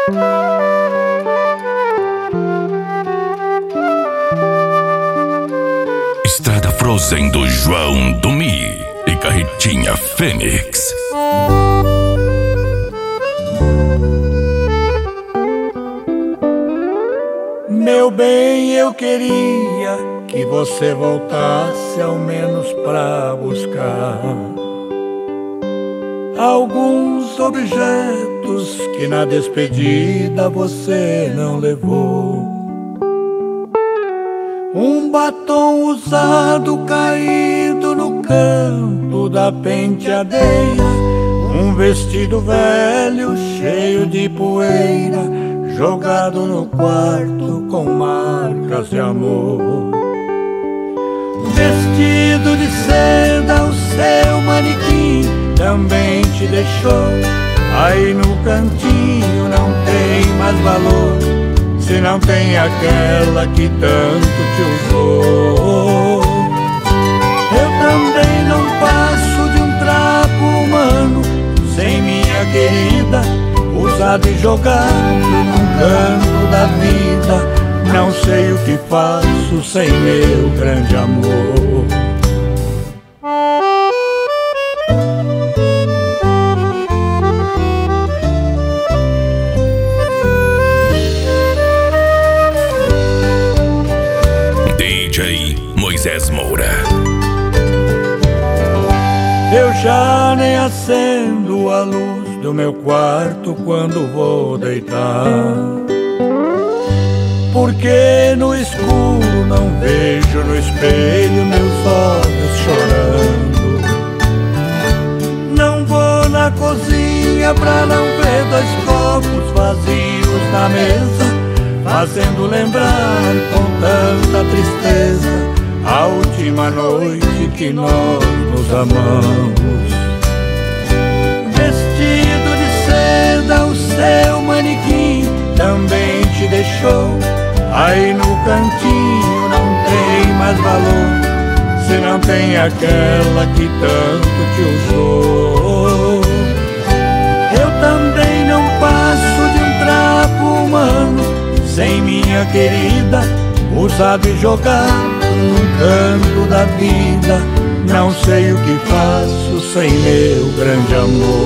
Estrada Frozen do João do Mi e Carretinha Fênix. Meu bem, eu queria que você voltasse ao menos pra buscar alguns objetos que na despedida você não levou. Um batom usado caído no canto da penteadeira, um vestido velho cheio de poeira jogado no quarto com marcas de amor. Vestido de seda o seu manequim também te deixou. Aí no cantinho não tem mais valor, se não tem aquela que tanto te usou. Eu também não passo de um trapo humano sem minha querida, usado e jogado num canto da vida. Não sei o que faço sem meu grande amor. DJ Moisés Moura. Eu já nem acendo a luz do meu quarto quando vou deitar, porque no escuro não vejo no espelho meus olhos chorando. Não vou na cozinha pra não ver dois copos vazios na mesa, fazendo lembrar com tanta tristeza a última noite que nós nos amamos. Vestido de seda o seu manequim também te deixou. Aí no cantinho não tem mais valor, se não tem aquela que tanto te usou. Eu também não passo de um trapo humano sem minha querida, usado e jogado num canto da vida. Não sei o que faço sem meu grande amor.